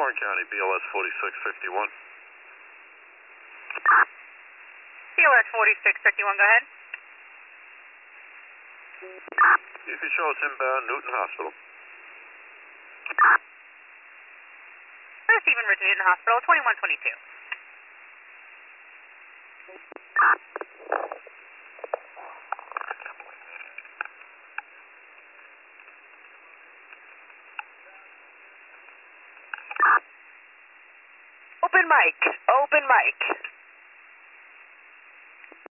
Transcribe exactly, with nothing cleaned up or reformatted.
Warren County, B L S forty-six fifty-one. B L S forty-six fifty-one, go ahead. You can show us inbound Newton Hospital. Stephen Ridge Newton Hospital, twenty-one twenty-two. Open mic, open mic.